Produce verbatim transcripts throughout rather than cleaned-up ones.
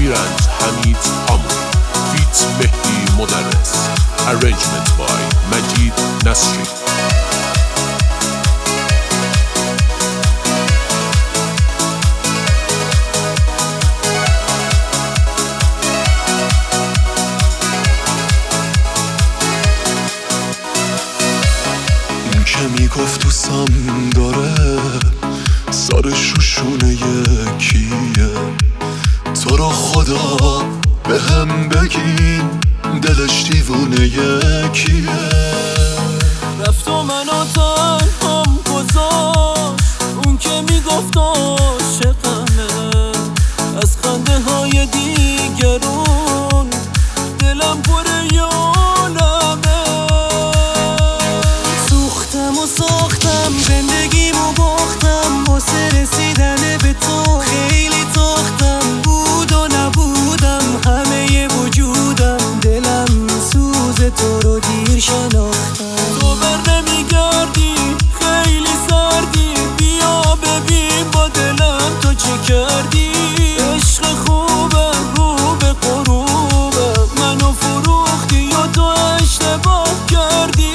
Shirand Hamid Hamou feat Mehdi Modarres. Arrangement by Majid Nasri. که میگفت دوستم داره سرش رو شونه یکیه، تو رو خدا به هم بگین دلش دیوونه یکیه. رفت و منو تنهام گذاشت، اون که میگفت عاشقمه، از خنده های دیگرون دلم پر یالمه. سوختم و ساختم زندگیمو باختم، واسه رسیدن به تو خیلی تاختم. بود و نبودم همه وجودم، دلم میسوزه تو رو دیر شناختم. تو بر نمیگردی خیلی سردی، بیا ببین با دلم تو چه کردی. عشق خوبه رو به غروبه، منو فروختی یا تو اشتباه کردی.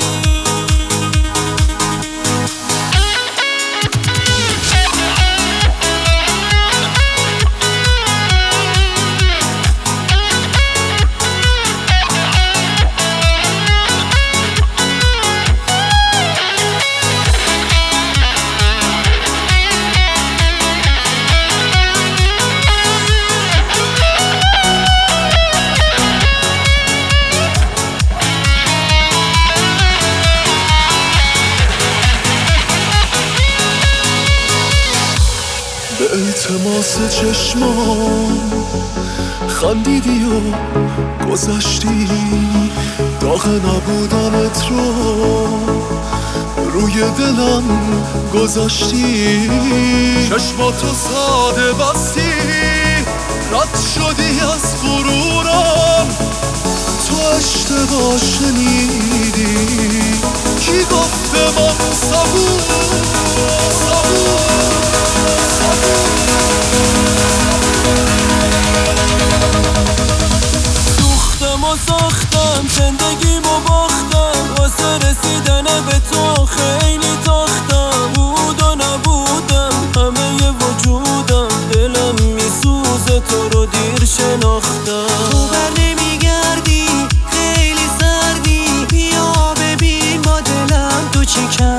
به التماس چشمان خندیدی و گذشتی، داغ نبودنت رو روی دلم گذاشتی. چشماتو ساده بستی، رد شدی از غرورم، تو اشتباه شنیدی. کی گفته من صبور صبور سوختم و ساختم زندگیمو باختم، واسه رسیدن به تو خیلی تاختم. بود و نبودم همه وجودم، دلم میسوزه تو رو دیر شناختم. تو بر نمیگردی خیلی سردی، بیا ببین با دلم تو چی کردی.